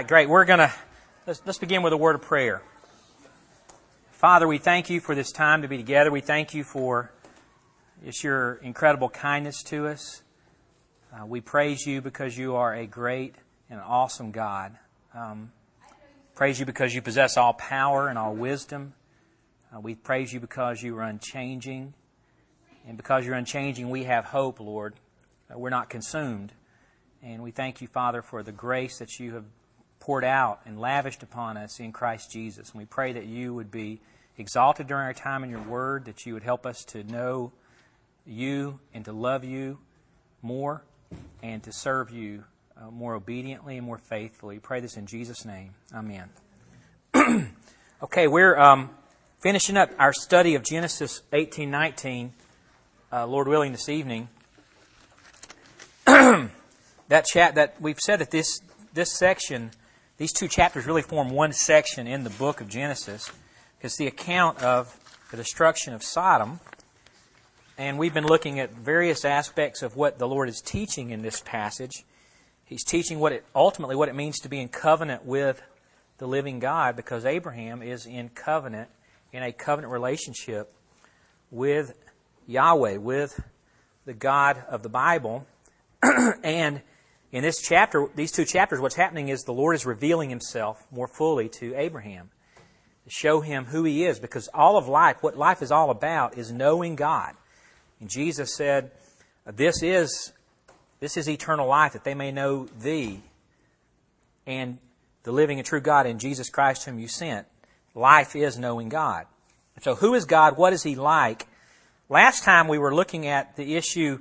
right, great. Let's begin with a word of prayer. Father, we thank you for this time to be together. We thank you for just your incredible kindness to us. We praise you because you are a great and awesome God. Praise you because you possess all power and all wisdom. We praise you because you are unchanging. And because you're unchanging, we have hope, Lord. We're not consumed. And we thank you, Father, for the grace that you have poured out and lavished upon us in Christ Jesus. And we pray that you would be exalted during our time in your word, that you would help us to know you and to love you more and to serve you more obediently and more faithfully. We pray this in Jesus' name. Amen. Okay, we're finishing up our study of Genesis 18:19, Lord willing, this evening. That we've said that this section, these two chapters really form one section in the book of Genesis. It's the account of the destruction of Sodom. And we've been looking at various aspects of what the Lord is teaching in this passage. He's teaching ultimately what it means to be in covenant with the living God, because Abraham is in a covenant relationship with Yahweh, with the God of the Bible. And in this chapter, these two chapters, what's happening is the Lord is revealing Himself more fully to Abraham, to show him who He is, because all of life, what life is all about, is knowing God. And Jesus said, this is eternal life, that they may know Thee and the living and true God in Jesus Christ whom You sent. Life is knowing God. So who is God? What is He like? Last time we were looking at the issue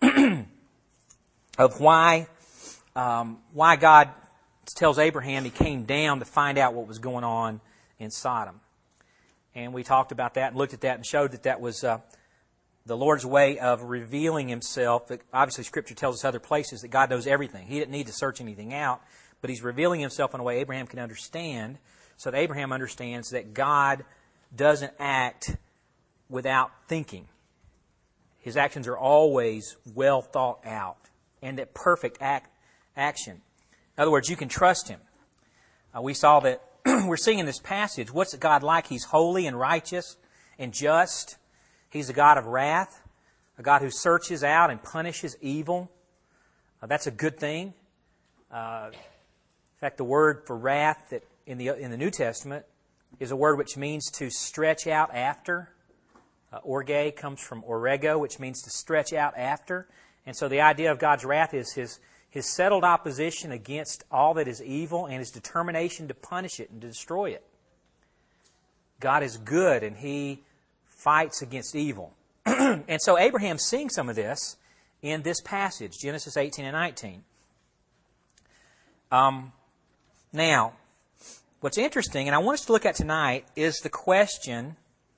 of why God tells Abraham He came down to find out what was going on in Sodom. And we talked about that and looked at that and showed that was the Lord's way of revealing Himself. Obviously, Scripture tells us other places that God knows everything. He didn't need to search anything out, but He's revealing Himself in a way Abraham can understand, so that Abraham understands that God doesn't act without thinking. His actions are always well thought out and at perfect action. In other words, you can trust Him. We saw that we're seeing in this passage, what's God like? He's holy and righteous and just. He's a God of wrath, a God who searches out and punishes evil. That's a good thing. In fact, the word for wrath that in the New Testament is a word which means to stretch out after. Orge comes from orego, which means to stretch out after. And so the idea of God's wrath is His settled opposition against all that is evil and His determination to punish it and to destroy it. God is good and He fights against evil. And so Abraham's seeing some of this in this passage, Genesis 18 and 19. Now, what's interesting, and I want us to look at tonight, is the question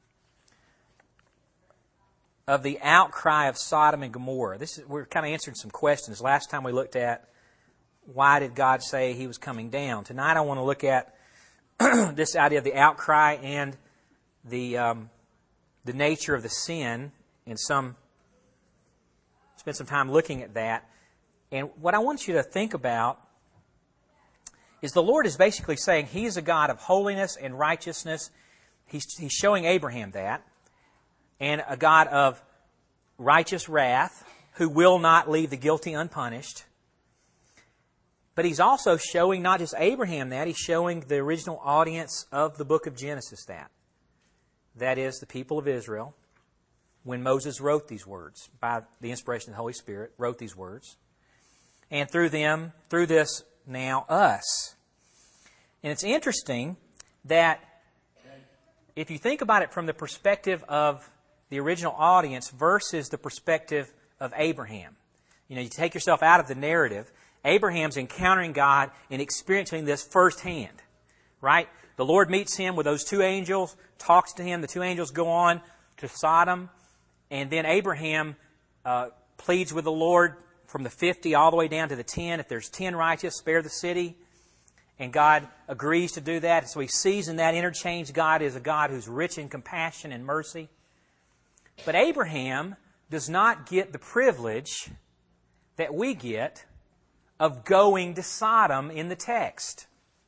of the outcry of Sodom and Gomorrah. We're kind of answering some questions. Last time we looked at why did God say He was coming down. Tonight I want to look at this idea of the outcry and the nature of the sin, and spend some time looking at that. And what I want you to think about is the Lord is basically saying He is a God of holiness and righteousness. He's showing Abraham that. And a God of righteous wrath who will not leave the guilty unpunished. But He's also showing not just Abraham that, He's showing the original audience of the book of Genesis that. That is, the people of Israel, when Moses wrote these words, by the inspiration of the Holy Spirit, wrote these words. And through this, now us. And it's interesting that if you think about it from the perspective of the original audience versus the perspective of Abraham. You take yourself out of the narrative. Abraham's encountering God and experiencing this firsthand, right? The Lord meets him with those two angels, talks to him. The two angels go on to Sodom. And then Abraham pleads with the Lord from the 50 all the way down to the 10. If there's 10 righteous, spare the city. And God agrees to do that. So he sees in that interchange God is a God who's rich in compassion and mercy. But Abraham does not get the privilege that we get of going to Sodom in the text.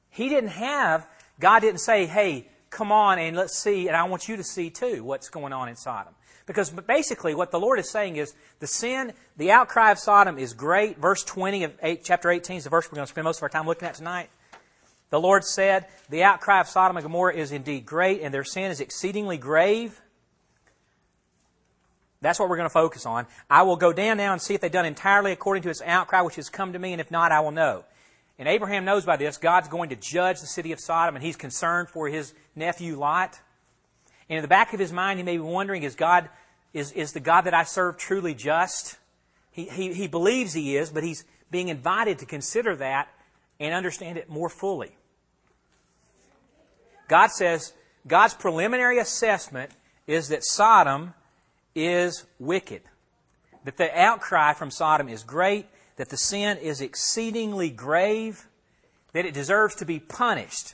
God didn't say, hey, come on and let's see, and I want you to see too what's going on in Sodom. Because basically what the Lord is saying is the outcry of Sodom is great. Verse 20 of chapter 18 is the verse we're going to spend most of our time looking at tonight. The Lord said, the outcry of Sodom and Gomorrah is indeed great, and their sin is exceedingly grave. That's what we're going to focus on. I will go down now and see if they've done entirely according to its outcry which has come to me, and if not, I will know. And Abraham knows by this, God's going to judge the city of Sodom, and he's concerned for his nephew Lot. And in the back of his mind, he may be wondering, is the God that I serve truly just? He believes he is, but he's being invited to consider that and understand it more fully. God says, God's preliminary assessment is that Sodom is wicked, that the outcry from Sodom is great, that the sin is exceedingly grave, that it deserves to be punished.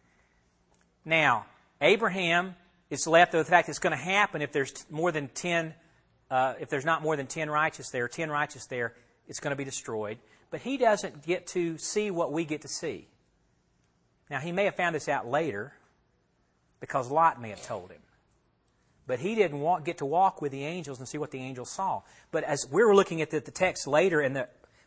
Now, Abraham is left with the fact that it's going to happen if there's more than 10, if there's not more than 10 righteous there, 10 righteous there, it's going to be destroyed. But he doesn't get to see what we get to see. Now, he may have found this out later because Lot may have told him. But he didn't get to walk with the angels and see what the angels saw. But as we were looking at the text later, the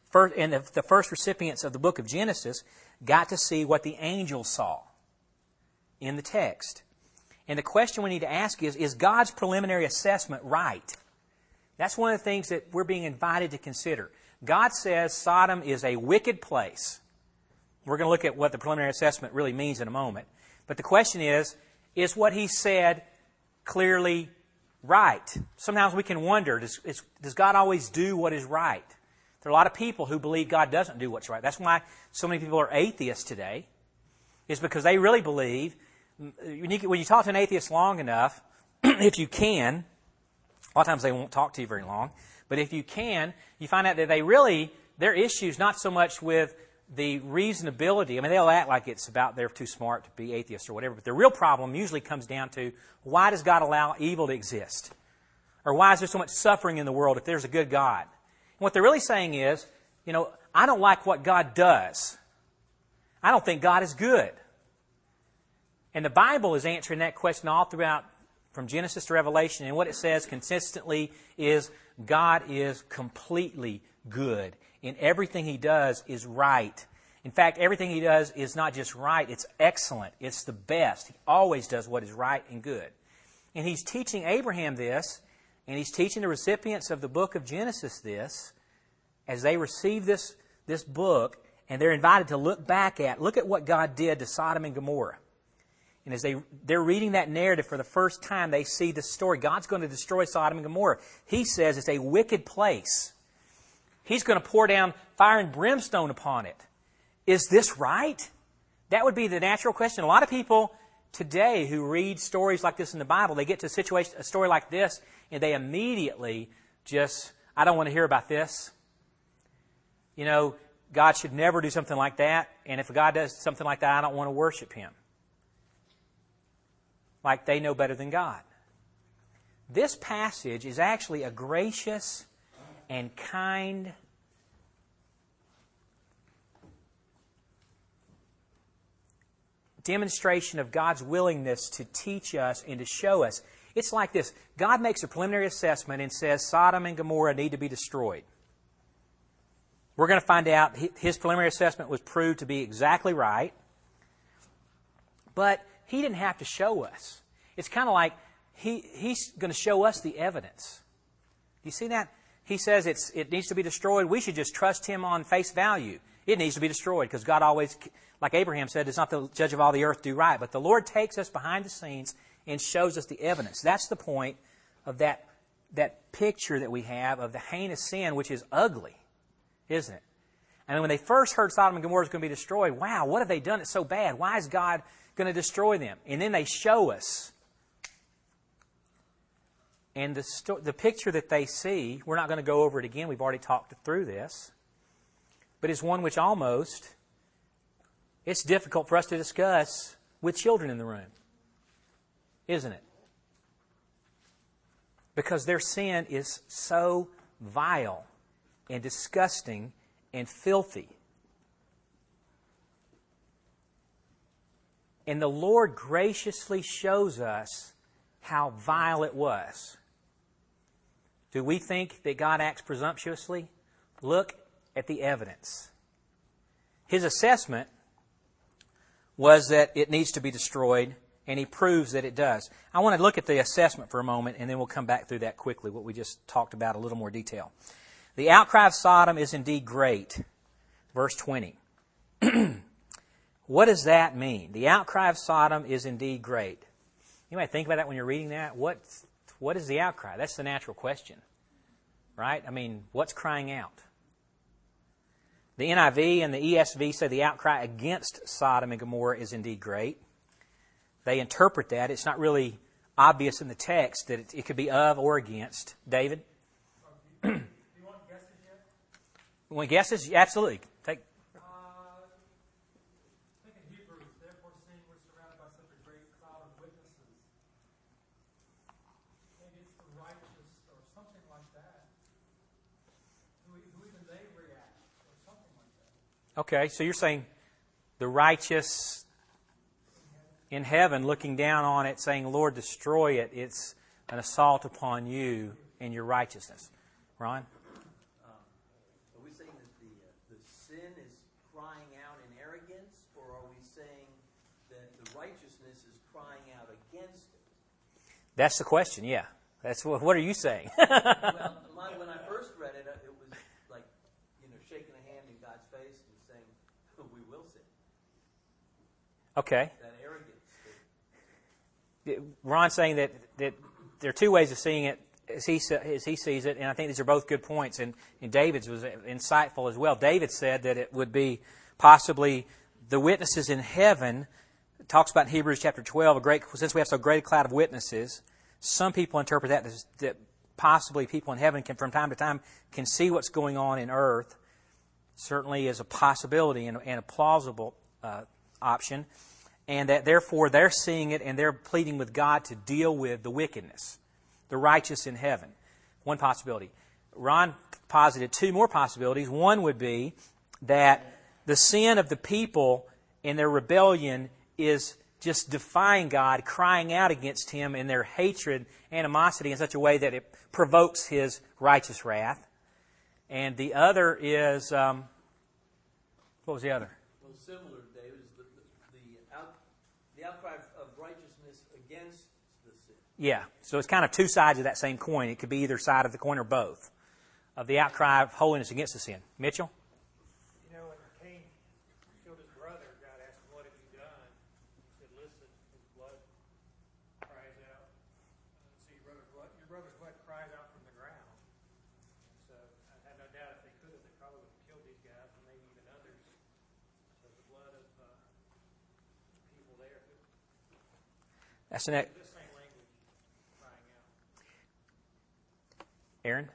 first recipients of the book of Genesis got to see what the angels saw in the text. And the question we need to ask is God's preliminary assessment right? That's one of the things that we're being invited to consider. God says Sodom is a wicked place. We're going to look at what the preliminary assessment really means in a moment. But the question is what he said clearly right? Sometimes we can wonder, does God always do what is right? There are a lot of people who believe God doesn't do what's right. That's why so many people are atheists today, is because they really believe, when you talk to an atheist long enough, if you can, a lot of times they won't talk to you very long, but if you can, you find out that their issue's not so much with the reasonability. I mean, they'll act like it's about they're too smart to be atheists or whatever, but the real problem usually comes down to, why does God allow evil to exist? Or why is there so much suffering in the world if there's a good God? And what they're really saying is, I don't like what God does. I don't think God is good. And the Bible is answering that question all throughout, from Genesis to Revelation, and what it says consistently is God is completely good. And everything He does is right. In fact, everything He does is not just right, it's excellent. It's the best. He always does what is right and good. And He's teaching Abraham this, and He's teaching the recipients of the book of Genesis this, as they receive this book, and they're invited to look at what God did to Sodom and Gomorrah. And as they're reading that narrative for the first time, they see the story. God's going to destroy Sodom and Gomorrah. He says it's a wicked place. He's going to pour down fire and brimstone upon it. Is this right? That would be the natural question. A lot of people today who read stories like this in the Bible, they get to a story like this, and they immediately I don't want to hear about this. God should never do something like that, and if God does something like that, I don't want to worship Him. Like they know better than God. This passage is actually a gracious and kind demonstration of God's willingness to teach us and to show us. It's like this. God makes a preliminary assessment and says Sodom and Gomorrah need to be destroyed. We're going to find out His preliminary assessment was proved to be exactly right. But He didn't have to show us. It's kind of like He's going to show us the evidence. Do you see that? He says it needs to be destroyed. We should just trust Him on face value. It needs to be destroyed because God always, like Abraham said, is not the judge of all the earth, do right. But the Lord takes us behind the scenes and shows us the evidence. That's the point of that picture that we have of the heinous sin, which is ugly, isn't it? And when they first heard Sodom and Gomorrah was going to be destroyed, wow, what have they done? It's so bad. Why is God going to destroy them? And then they show us. And the picture that they see, we're not going to go over it again. We've already talked through this. But it's one which it's difficult for us to discuss with children in the room. Isn't it? Because their sin is so vile and disgusting and filthy. And the Lord graciously shows us how vile it was. Do we think that God acts presumptuously? Look at the evidence. His assessment was that it needs to be destroyed, and He proves that it does. I want to look at the assessment for a moment, and then we'll come back through that quickly, what we just talked about, a little more detail. The outcry of Sodom is indeed great. Verse 20. What does that mean? The outcry of Sodom is indeed great. You might think about that when you're reading that. What is the outcry? That's the natural question. Right? I mean, what's crying out? The NIV and the ESV say the outcry against Sodom and Gomorrah is indeed great. They interpret that. It's not really obvious in the text that it could be of or against. David? Do you want guesses yet? You want guesses? Absolutely. Take. I think in Hebrews, therefore seeing we're surrounded by such a great cloud of witnesses. Maybe it's the righteous or something like that. Who even they react or something like that. Okay, so you're saying the righteous in heaven looking down on it saying, Lord, destroy it. It's an assault upon you and your righteousness. Ron? Are we saying that the sin is crying out in arrogance, or are we saying that the righteousness is crying out against it? That's the question, yeah. That's what are you saying? Well, when I first read it, it was like, shaking a hand in God's face and saying, we will sin. Okay. That arrogance. Ron's saying that there are two ways of seeing it as he sees it, and I think these are both good points, and David's was insightful as well. David said that it would be possibly the witnesses in heaven. It talks about in Hebrews chapter 12, since we have so great a cloud of witnesses, some people interpret that as that possibly people in heaven can, from time to time, can see what's going on in earth. Certainly is a possibility and a plausible option. And that therefore they're seeing it and they're pleading with God to deal with the wickedness, the righteous in heaven. One possibility. Ron posited two more possibilities. One would be that the sin of the people in their rebellion is just defying God, crying out against Him in their hatred, animosity in such a way that it provokes His righteous wrath. And the other is, what was the other? Well, similar, David, is the outcry of righteousness against the sin. Yeah, so it's kind of two sides of that same coin. It could be either side of the coin or both. Of the outcry of holiness against the sin. Mitchell? When Cain killed his brother, God asked him, what have you done? He said, listen, his blood cries out. So your brother's blood cries out from the ground. So I have no doubt if they could have, they probably would have killed these guys and maybe even others. So the blood of people there. That's the next. The same language crying out. Aaron?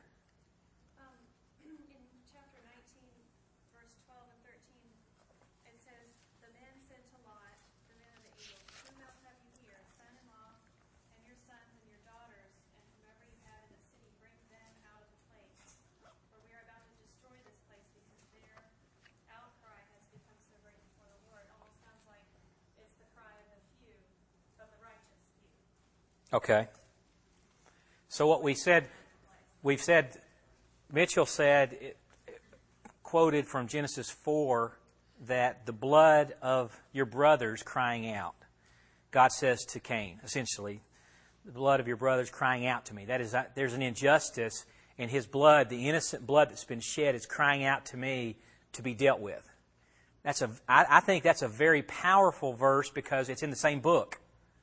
In chapter 19, verse 12 and 13, it says, the men said to Lot, the men of the eagles, whom else have you here, son-in-law, and your sons and your daughters, and whomever you have in the city, bring them out of the place. For we are about to destroy this place because their outcry has become so great before the Lord. It almost sounds like it's the cry of the few, of the righteous few. Okay. So what we've said, Mitchell said, quoted from Genesis 4, that the blood of your brothers crying out. God says to Cain, essentially, the blood of your brothers crying out to me. That is, there's an injustice, and his blood, the innocent blood that's been shed, is crying out to me to be dealt with. I think that's a very powerful verse because it's in the same book.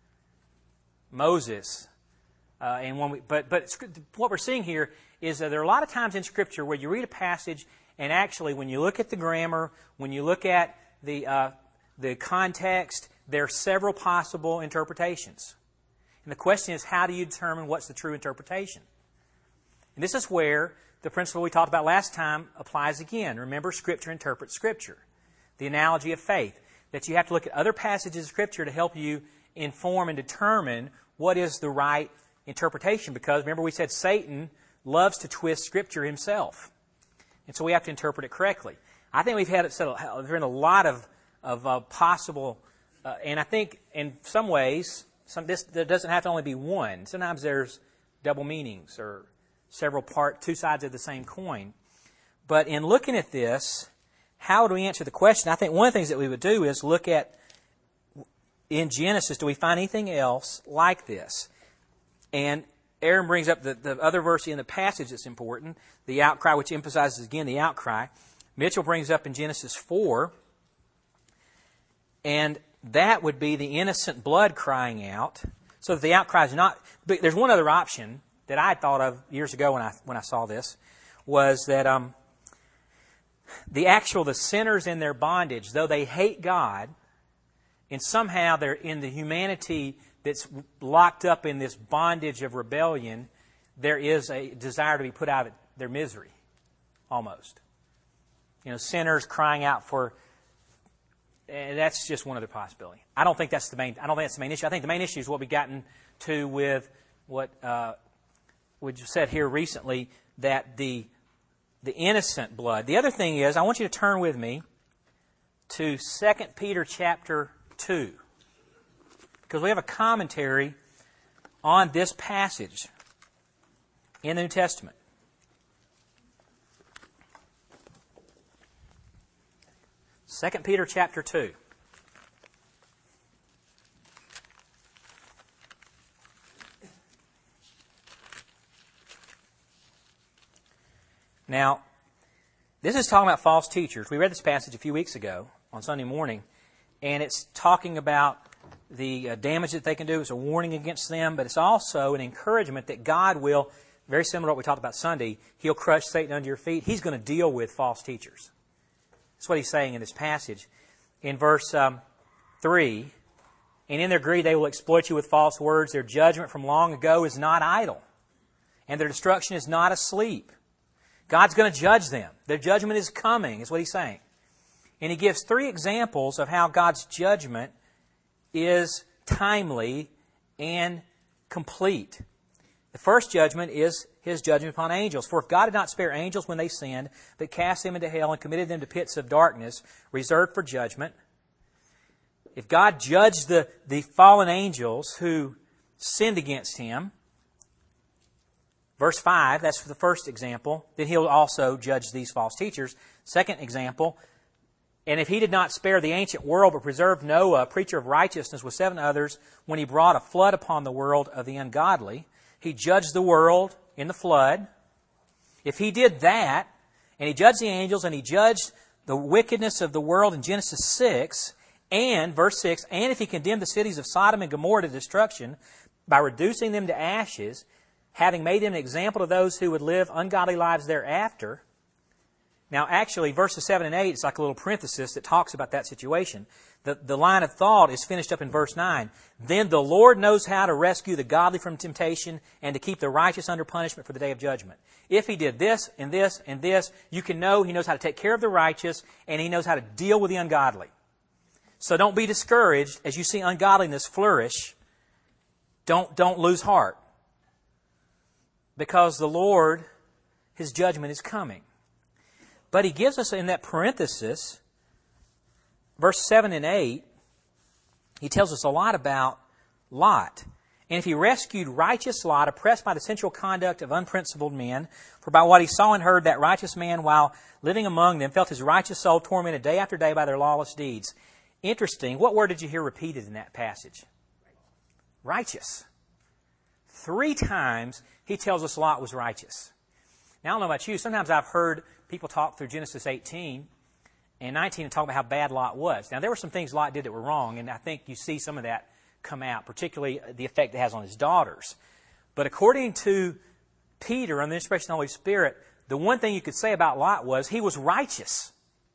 Moses. But what we're seeing here is that there are a lot of times in Scripture where you read a passage and actually when you look at the grammar, when you look at the context, there are several possible interpretations. And the question is, how do you determine what's the true interpretation? And this is where the principle we talked about last time applies again. Remember, Scripture interprets Scripture. The analogy of faith. That you have to look at other passages of Scripture to help you inform and determine what is the right interpretation, because remember we said Satan loves to twist Scripture himself. And so we have to interpret it correctly. I think we've had it settled. There have been a lot of possible And I think in some ways, there doesn't have to only be one. Sometimes there's double meanings or two sides of the same coin. But in looking at this, how do we answer the question? I think one of the things that we would do is look at, in Genesis, do we find anything else like this? And Aaron brings up the other verse in the passage that's important, the outcry, which emphasizes again the outcry. Mitchell brings up in Genesis 4, and that would be the innocent blood crying out. So that the outcry is not... But there's one other option that I thought of years ago when I saw this, was that the sinners in their bondage, though they hate God, and somehow they're in the humanity that's locked up in this bondage of rebellion, there is a desire to be put out of their misery, almost. Sinners crying out for... And that's just one other possibility. I don't think that's the main issue. I think the main issue is what we've gotten to with what we just said here recently, that the innocent blood. The other thing is, I want you to turn with me to 2 Peter chapter 2, because we have a commentary on this passage in the New Testament. 2 Peter chapter 2. Now, this is talking about false teachers. We read this passage a few weeks ago on Sunday morning, and it's talking about the damage that they can do. It's a warning against them, but it's also an encouragement that God will, very similar to what we talked about Sunday, He'll crush Satan under your feet. He's going to deal with false teachers. That's what he's saying in this passage. In verse 3, and in their greed they will exploit you with false words. Their judgment from long ago is not idle, and their destruction is not asleep. God's going to judge them. Their judgment is coming, is what he's saying. And he gives 3 examples of how God's judgment is timely and complete. The first judgment is His judgment upon angels. For if God did not spare angels when they sinned, but cast them into hell and committed them to pits of darkness, reserved for judgment, if God judged the fallen angels who sinned against Him, verse 5, that's the first example, then He'll also judge these false teachers. Second example, and if He did not spare the ancient world, but preserved Noah, preacher of righteousness, with 7 others, when He brought a flood upon the world of the ungodly, He judged the world in the flood. If He did that, and He judged the angels, and He judged the wickedness of the world in Genesis 6, and, verse 6, and if He condemned the cities of Sodom and Gomorrah to destruction by reducing them to ashes, having made them an example to those who would live ungodly lives thereafter. Now, actually, verses 7 and 8, it's like a little parenthesis that talks about that situation. The line of thought is finished up in verse 9. Then the Lord knows how to rescue the godly from temptation and to keep the righteous under punishment for the day of judgment. If He did this and this and this, you can know He knows how to take care of the righteous and He knows how to deal with the ungodly. So don't be discouraged as you see ungodliness flourish. Don't lose heart. Because the Lord, His judgment is coming. But He gives us in that parenthesis, verse 7 and 8, He tells us a lot about Lot. And if He rescued righteous Lot, oppressed by the sensual conduct of unprincipled men, for by what he saw and heard, that righteous man, while living among them, felt his righteous soul tormented day after day by their lawless deeds. Interesting. What word did you hear repeated in that passage? Righteous. 3 times He tells us Lot was righteous. Now, I don't know about you. Sometimes I've heard people talk through Genesis 18 and 19 and talk about how bad Lot was. Now, there were some things Lot did that were wrong, and I think you see some of that come out, particularly the effect it has on his daughters. But according to Peter, on the inspiration of the Holy Spirit, the one thing you could say about Lot was he was righteous.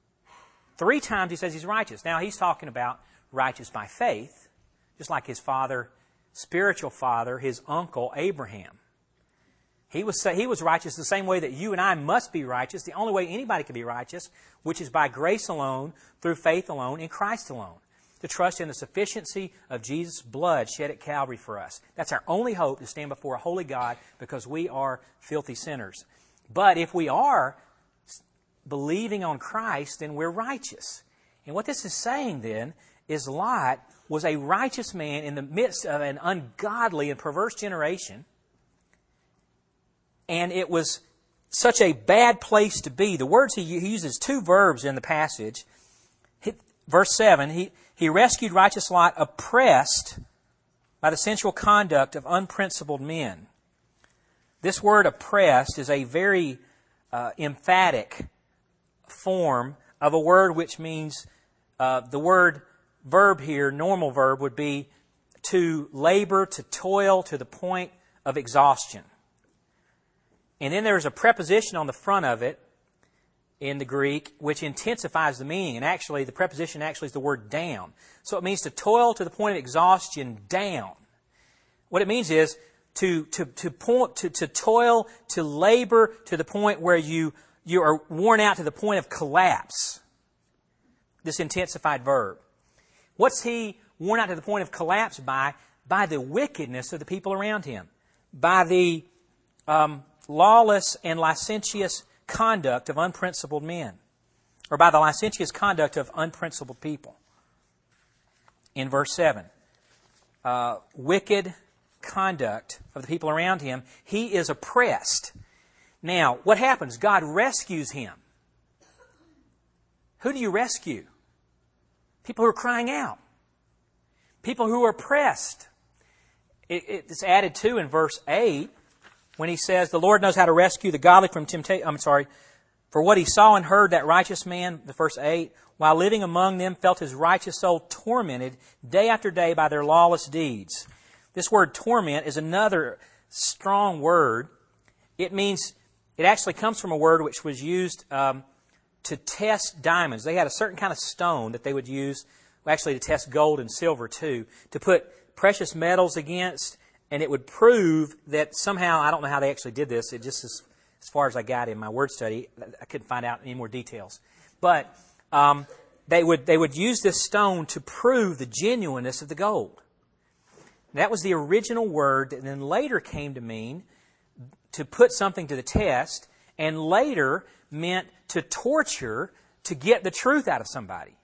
3 times he says he's righteous. Now, he's talking about righteous by faith, just like his father, spiritual father, his uncle Abraham. He was righteous the same way that you and I must be righteous, the only way anybody can be righteous, which is by grace alone, through faith alone, in Christ alone. To trust in the sufficiency of Jesus' blood shed at Calvary for us. That's our only hope, to stand before a holy God, because we are filthy sinners. But if we are believing on Christ, then we're righteous. And what this is saying then is Lot was a righteous man in the midst of an ungodly and perverse generation. And it was such a bad place to be. The words he uses two verbs in the passage. Verse 7, he rescued righteous Lot oppressed by the sensual conduct of unprincipled men. This word oppressed is a very emphatic form of a word which means the word verb here, normal verb, would be to labor, to toil to the point of exhaustion. And then there's a preposition on the front of it in the Greek which intensifies the meaning. And actually, the preposition actually is the word down. So it means to toil to the point of exhaustion down. What it means is to toil, to labor to the point where you are worn out to the point of collapse. This intensified verb. What's he worn out to the point of collapse by? By the wickedness of the people around him. By the lawless and licentious conduct of unprincipled men. Or by the licentious conduct of unprincipled people. In verse 7. Wicked conduct of the people around him. He is oppressed. Now, what happens? God rescues him. Who do you rescue? People who are crying out. People who are oppressed. It's added to in verse 8 when he says, the Lord knows how to rescue the godly from temptation. For what he saw and heard, that righteous man, the verse 8, while living among them, felt his righteous soul tormented day after day by their lawless deeds. This word torment is another strong word. It actually comes from a word which was used to test diamonds. They had a certain kind of stone that they would use, actually to test gold and silver too, to put precious metals against, and it would prove that somehow, I don't know how they actually did this, it just as far as I got in my word study, I couldn't find out any more details. But they would use this stone to prove the genuineness of the gold. That was the original word that then later came to mean to put something to the test, and later meant to torture to get the truth out of somebody.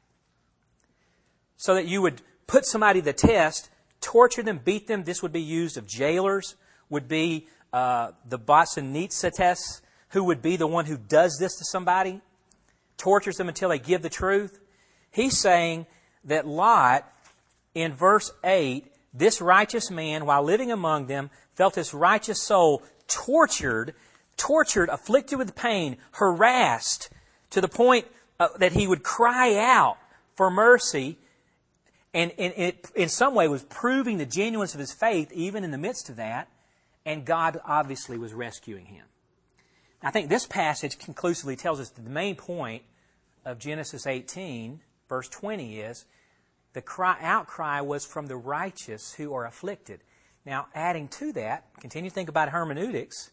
So that you would put somebody to the test, torture them, beat them. This would be used of jailers, would be the Basanitsates, who would be the one who does this to somebody, tortures them until they give the truth. He's saying that Lot, in verse 8, this righteous man, while living among them, felt his righteous soul tortured, afflicted with pain, harassed, to the point that he would cry out for mercy, and it in some way was proving the genuineness of his faith even in the midst of that, and God obviously was rescuing him. I think this passage conclusively tells us that the main point of Genesis 18, verse 20 is, the outcry was from the righteous who are afflicted. Now, adding to that, continue to think about hermeneutics.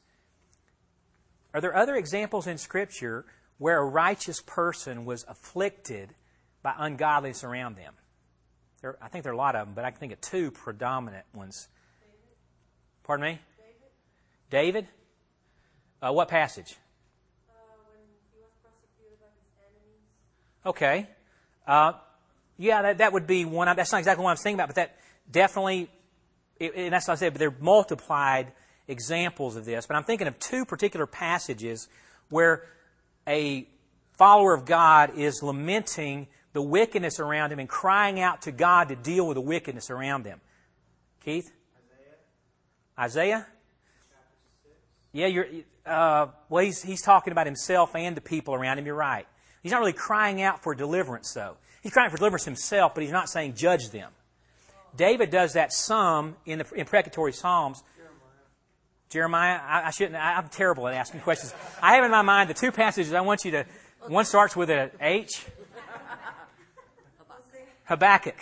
Are there other examples in Scripture where a righteous person was afflicted by ungodliness around them? I think there are a lot of them, but I can think of two predominant ones. Pardon me? David? What passage? When he was persecuted by his enemies. Okay. Yeah, that would be one. That's not exactly what I was thinking about, but that definitely, and that's what I said, but there are multiplied examples of this. But I'm thinking of two particular passages where a follower of God is lamenting the wickedness around him and crying out to God to deal with the wickedness around them. Keith? Isaiah? Yeah, he's talking about himself and the people around him. You're right. He's not really crying out for deliverance, though. He's crying for deliverance himself, but he's not saying judge them. David does that some in imprecatory Psalms. Jeremiah, I'm terrible at asking questions. I have in my mind the two passages I want you to, one starts with an H. Habakkuk.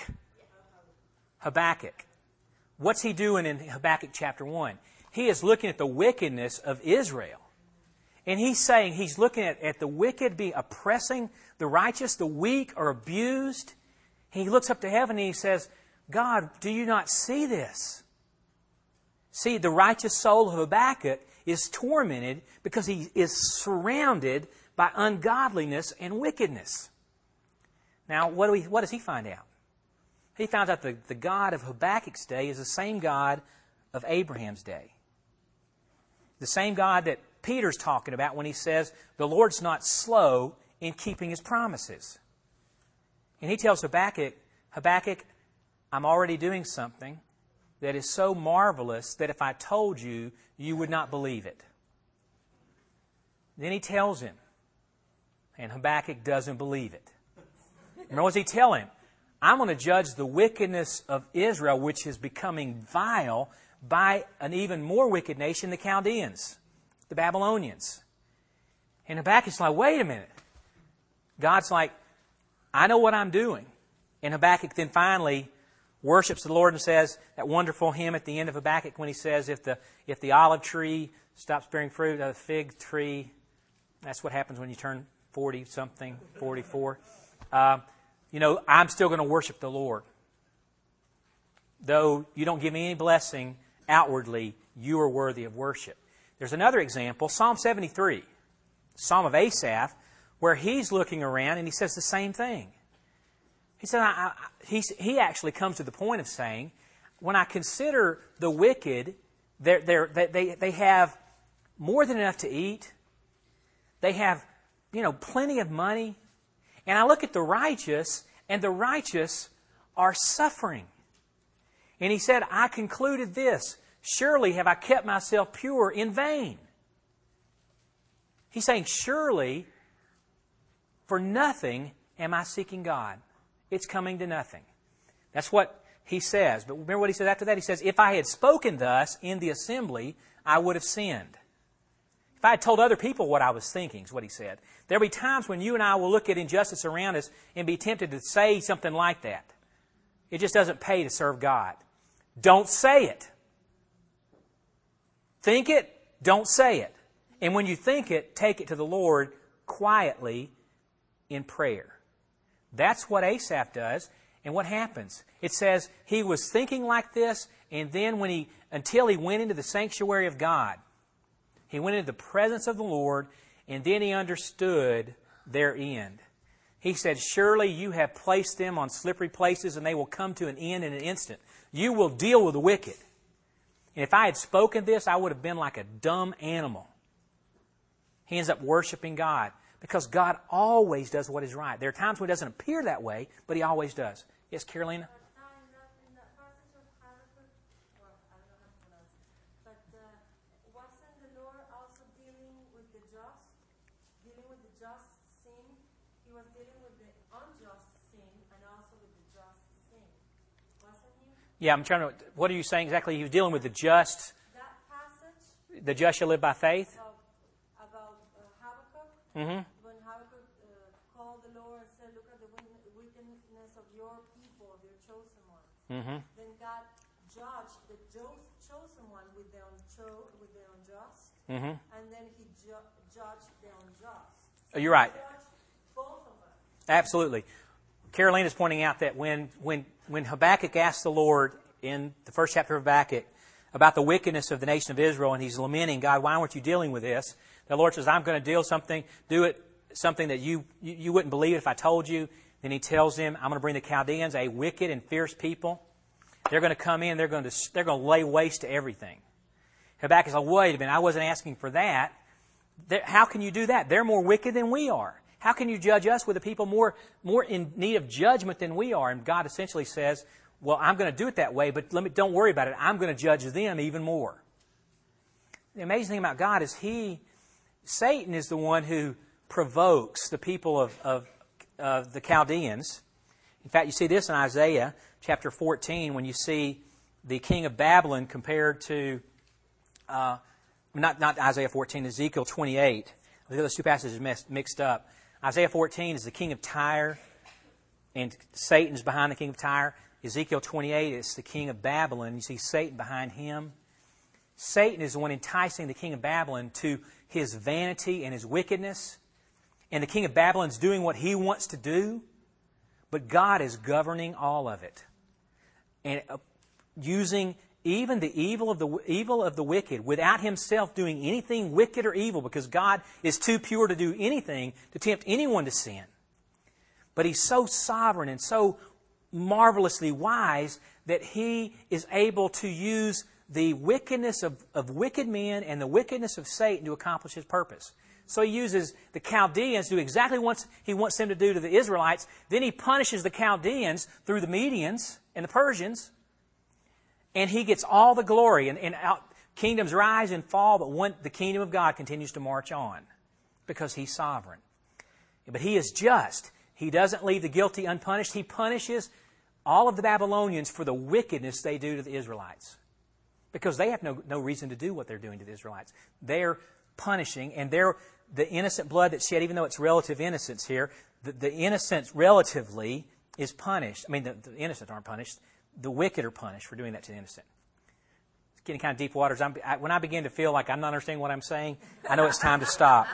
What's he doing in Habakkuk chapter 1? He is looking at the wickedness of Israel. And he's saying, he's looking at the wicked being oppressing the righteous, the weak are abused. He looks up to heaven and he says, God, do you not see this? See, the righteous soul of Habakkuk is tormented because he is surrounded by ungodliness and wickedness. Now, what does he find out? He found out the God of Habakkuk's day is the same God of Abraham's day. The same God that Peter's talking about when he says, the Lord's not slow in keeping His promises. And he tells Habakkuk, I'm already doing something that is so marvelous that if I told you, you would not believe it. Then he tells him, and Habakkuk doesn't believe it. Remember, what does he tell him? I'm going to judge the wickedness of Israel, which is becoming vile, by an even more wicked nation, the Chaldeans, the Babylonians. And Habakkuk's like, wait a minute. God's like, I know what I'm doing. And Habakkuk then finally worships the Lord and says that wonderful hymn at the end of Habakkuk when he says, if the olive tree stops bearing fruit, the fig tree, that's what happens when you turn 40-something, 44. I'm still going to worship the Lord. Though you don't give me any blessing outwardly, you are worthy of worship. There's another example, Psalm 73, Psalm of Asaph, where he's looking around and he says the same thing. He said, he actually comes to the point of saying, when I consider the wicked, they have more than enough to eat. They have, plenty of money. And I look at the righteous, and the righteous are suffering. And he said, I concluded this, surely have I kept myself pure in vain. He's saying, surely, for nothing am I seeking God. It's coming to nothing. That's what he says. But remember what he says after that? He says, if I had spoken thus in the assembly, I would have sinned. If I had told other people what I was thinking, is what he said. There'll be times when you and I will look at injustice around us and be tempted to say something like that. It just doesn't pay to serve God. Don't say it. Think it, don't say it. And when you think it, take it to the Lord quietly in prayer. That's what Asaph does. And what happens? It says he was thinking like this, and then until he went into the sanctuary of God, he went into the presence of the Lord, and then he understood their end. He said, surely you have placed them on slippery places, and they will come to an end in an instant. You will deal with the wicked. And if I had spoken this, I would have been like a dumb animal. He ends up worshiping God, because God always does what is right. There are times when it doesn't appear that way, but He always does. Yes, Carolina? In that passage of Habakkuk, I don't know how to pronounce it, but wasn't the Lord also dealing with the just sin? He was dealing with the unjust sin and also with the just sin. Wasn't He? Yeah, I'm trying to... What are you saying exactly? He was dealing with the just... That passage... The just shall live by faith? About Habakkuk. Mm-hmm. When Habakkuk called the Lord and said, look at the wickedness of your people, of your chosen one. Mm-hmm. Then God judged the chosen one with the unjust, Mm-hmm. and then He judged the unjust. Oh, you're right. He judged both of them. Absolutely. Carolina's pointing out that when Habakkuk asked the Lord in the first chapter of Habakkuk about the wickedness of the nation of Israel, and he's lamenting, God, why aren't you dealing with this? The Lord says, I'm going to do something that you wouldn't believe if I told you. Then He tells him, I'm going to bring the Chaldeans, a wicked and fierce people. They're going to come in, they're going to lay waste to everything. Habakkuk's like, wait a minute, I wasn't asking for that. How can you do that? They're more wicked than we are. How can you judge us with a people more in need of judgment than we are? And God essentially says, well, I'm going to do it that way, but don't worry about it. I'm going to judge them even more. The amazing thing about God is Satan is the one who provokes the people of the Chaldeans. In fact, you see this in Isaiah chapter 14 when you see the king of Babylon compared to, not Isaiah 14, Ezekiel 28. I think those two passages mixed up. Isaiah 14 is the king of Tyre, and Satan's behind the king of Tyre. Ezekiel 28 is the king of Babylon. You see Satan behind him. Satan is the one enticing the king of Babylon to his vanity and his wickedness. And the king of Babylon's doing what he wants to do. But God is governing all of it. And using even the evil of the wicked without Himself doing anything wicked or evil, because God is too pure to do anything to tempt anyone to sin. But He's so sovereign and so marvelously wise that He is able to use the wickedness of wicked men and the wickedness of Satan to accomplish His purpose. So He uses the Chaldeans to do exactly what He wants them to do to the Israelites. Then He punishes the Chaldeans through the Medians and the Persians. And He gets all the glory. And kingdoms rise and fall, but the kingdom of God continues to march on because He's sovereign. But He is just. He doesn't leave the guilty unpunished. He punishes all of the Babylonians for the wickedness they do to the Israelites. Because they have no reason to do what they're doing to the Israelites. They're punishing, and the innocent blood that's shed, even though it's relative innocence here, the innocence relatively is punished. I mean, the innocent aren't punished. The wicked are punished for doing that to the innocent. It's getting kind of deep waters. When I begin to feel like I'm not understanding what I'm saying, I know it's time to stop.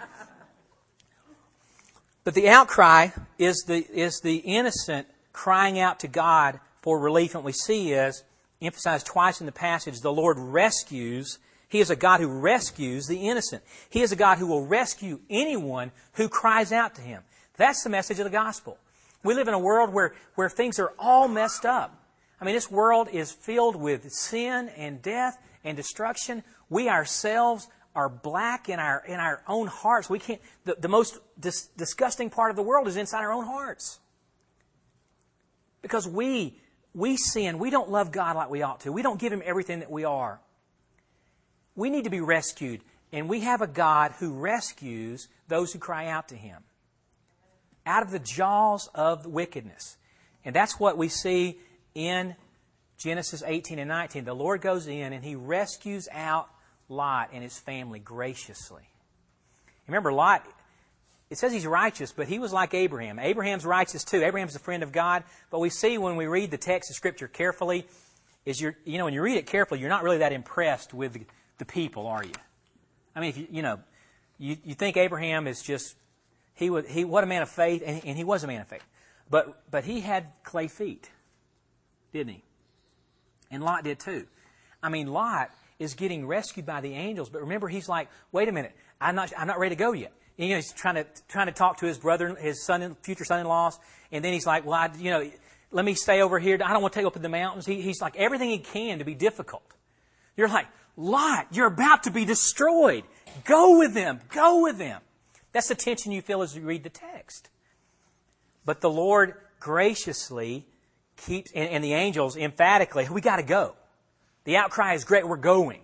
But the outcry is the innocent crying out to God for relief. And what we see is, emphasized twice in the passage, the Lord rescues. He is a God who rescues the innocent. He is a God who will rescue anyone who cries out to Him. That's the message of the gospel. We live in a world where things are all messed up. I mean, this world is filled with sin and death and destruction. We ourselves are black in our own hearts. We can't. The most disgusting part of the world is inside our own hearts. Because we sin. We don't love God like we ought to. We don't give Him everything that we are. We need to be rescued. And we have a God who rescues those who cry out to Him out of the jaws of the wickedness. And that's what we see in Genesis 18 and 19. The Lord goes in and He rescues out Lot and his family graciously. Remember, Lot, it says he's righteous, but he was like Abraham. Abraham's righteous too. Abraham's a friend of God. But we see when we read the text of Scripture carefully, when you read it carefully, you're not really that impressed with the people, are you? I mean, if you think Abraham is just what a man of faith, and he was a man of faith. But he had clay feet, didn't he? And Lot did too. I mean, Lot is getting rescued by the angels, but remember, he's like, wait a minute, I'm not ready to go yet. And, he's trying to talk to his brother, his future son-in-laws, and then he's like, well, let me stay over here. I don't want to take up in the mountains. He's like everything he can to be difficult. You're like, Lot, you're about to be destroyed. Go with them. Go with them. That's the tension you feel as you read the text. But the Lord graciously keeps, and the angels emphatically, we got to go. The outcry is great. We're going.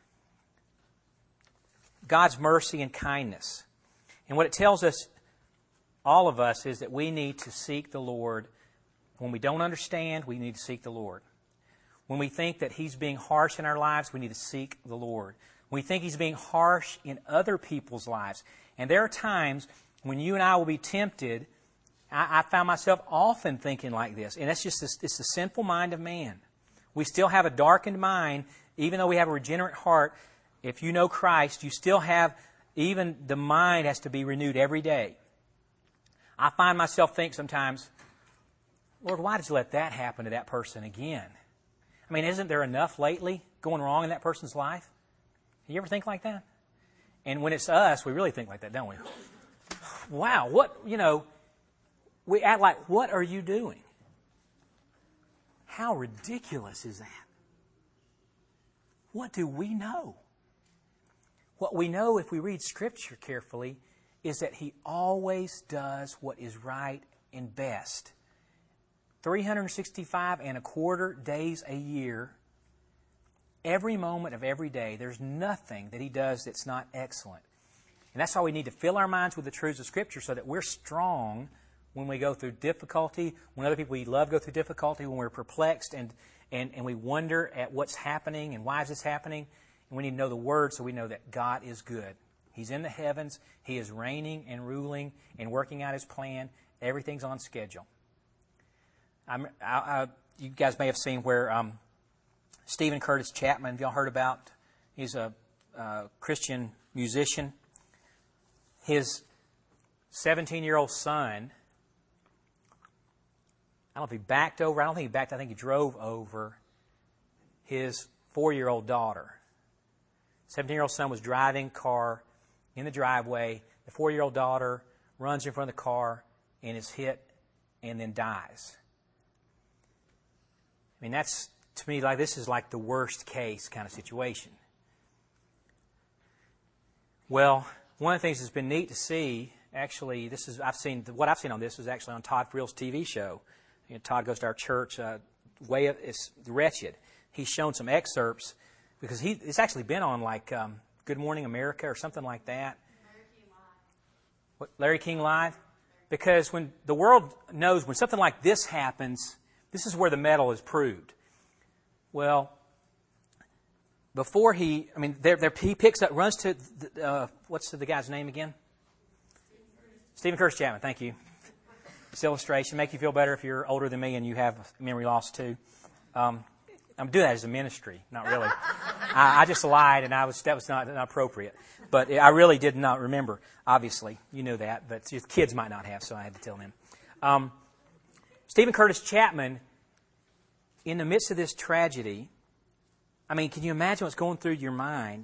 God's mercy and kindness. And what it tells us, all of us, is that we need to seek the Lord. When we don't understand, we need to seek the Lord. When we think that He's being harsh in our lives, we need to seek the Lord. When we think He's being harsh in other people's lives. And there are times when you and I will be tempted. I found myself often thinking like this. And it's the sinful mind of man. We still have a darkened mind, even though we have a regenerate heart. If you know Christ, you still have, even the mind has to be renewed every day. I find myself think sometimes, Lord, why did you let that happen to that person again? I mean, isn't there enough lately going wrong in that person's life? You ever think like that? And when it's us, we really think like that, don't we? Wow, we act like, what are you doing? How ridiculous is that? What do we know? What we know, if we read Scripture carefully, is that He always does what is right and best. 365 and a quarter days a year, every moment of every day, there's nothing that He does that's not excellent. And that's why we need to fill our minds with the truths of Scripture so that we're strong when we go through difficulty, when other people we love go through difficulty, when we're perplexed and we wonder at what's happening and why is this happening. And we need to know the Word so we know that God is good. He's in the heavens. He is reigning and ruling and working out His plan. Everything's on schedule. You guys may have seen where Stephen Curtis Chapman, have y'all heard about? He's a Christian musician. His 17-year-old son, I don't know if he backed over. I think he drove over his 4-year-old daughter. 17-year-old son was driving car in the driveway. The 4-year-old daughter runs in front of the car and is hit and then dies. I mean, that's, to me, like this is like the worst case kind of situation. Well, one of the things that's been neat to see, actually, what I've seen on this was actually on Todd Friel's TV show. You know, Todd goes to our church. It's wretched. He's shown some excerpts because it's actually been on like Good Morning America or something like that. Larry King Live. What, Larry King Live? Because when the world knows when something like this happens, this is where the metal is proved. Well, before he picks up, runs to, what's the guy's name again? Stephen Curtis Chapman, thank you. This illustration, make you feel better if you're older than me and you have memory loss too. I'm doing that as a ministry, not really. I just lied and that was not appropriate. But I really did not remember, obviously. You know that, but your kids might not have, so I had to tell them. Stephen Curtis Chapman, in the midst of this tragedy, I mean, can you imagine what's going through your mind?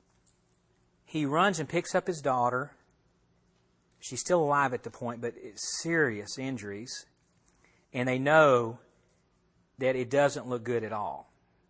He runs and picks up his daughter. She's still alive at the point, but it's serious injuries. And they know that it doesn't look good at all.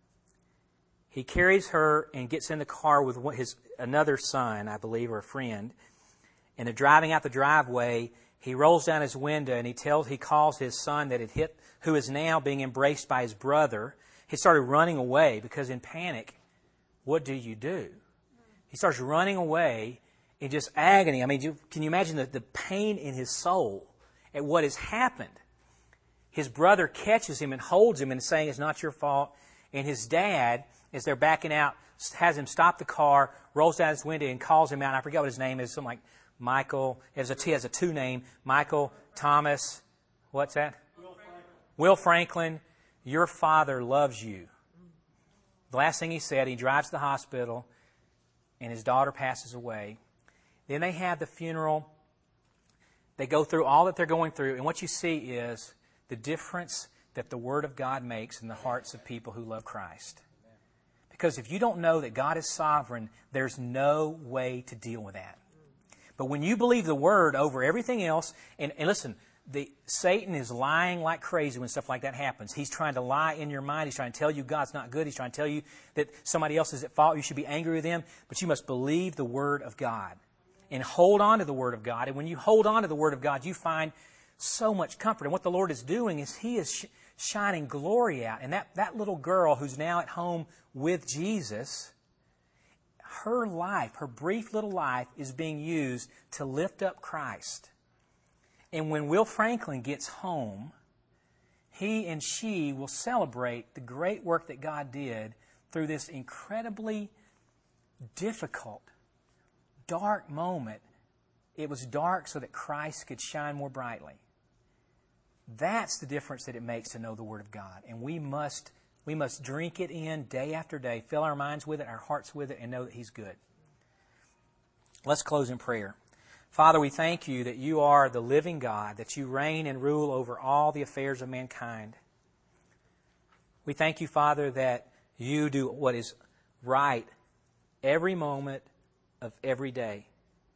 He carries her and gets in the car with another son, I believe, or a friend. And they're driving out the driveway. He rolls down his window and he calls his son that had hit, who is now being embraced by his brother. He started running away because in panic, what do? He starts running away in just agony. I mean, can you imagine the pain in his soul at what has happened? His brother catches him and holds him and is saying it's not your fault. And his dad, as they're backing out, has him stop the car, rolls down his window and calls him out. I forget what his name is, something like Michael. He has a two name, Michael, Thomas, what's that? Will Franklin, your father loves you. The last thing he said, he drives to the hospital and his daughter passes away. Then they have the funeral. They go through all that they're going through. And what you see is the difference that the Word of God makes in the hearts of people who love Christ. Because if you don't know that God is sovereign, there's no way to deal with that. But when you believe the Word over everything else, and listen, Satan is lying like crazy when stuff like that happens. He's trying to lie in your mind. He's trying to tell you God's not good. He's trying to tell you that somebody else is at fault. You should be angry with them. But you must believe the Word of God and hold on to the Word of God. And when you hold on to the Word of God, you find so much comfort. And what the Lord is doing is He is shining glory out. And that little girl who's now at home with Jesus, her life, her brief little life, is being used to lift up Christ. And when Will Franklin gets home, he and she will celebrate the great work that God did through this incredibly difficult, dark moment. It was dark so that Christ could shine more brightly. That's the difference that it makes to know the Word of God. And we must drink it in day after day, fill our minds with it, our hearts with it, and know that He's good. Let's close in prayer. Father, we thank You that You are the living God, that You reign and rule over all the affairs of mankind. We thank You, Father, that You do what is right every moment of every day.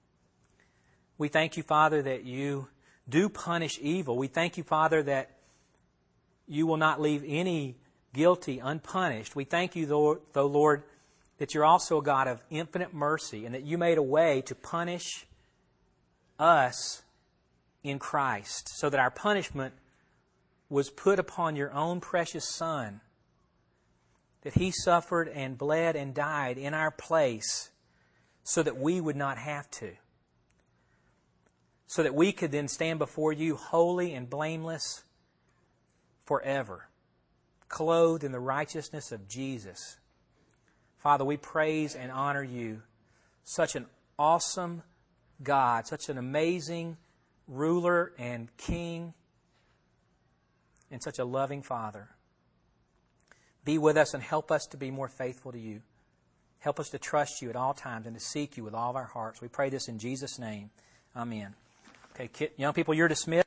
We thank You, Father, that You do punish evil. We thank You, Father, that You will not leave any guilty unpunished. We thank You, though, Lord, that You're also a God of infinite mercy and that You made a way to punish us in Christ so that our punishment was put upon Your own precious Son, that He suffered and bled and died in our place so that we would not have to, so that we could then stand before You holy and blameless forever, clothed in the righteousness of Jesus. Father, we praise and honor You, such an awesome God, such an amazing ruler and king, and such a loving Father. Be with us and help us to be more faithful to You. Help us to trust You at all times and to seek You with all of our hearts. We pray this in Jesus' name. Amen. Okay, young people, you're dismissed.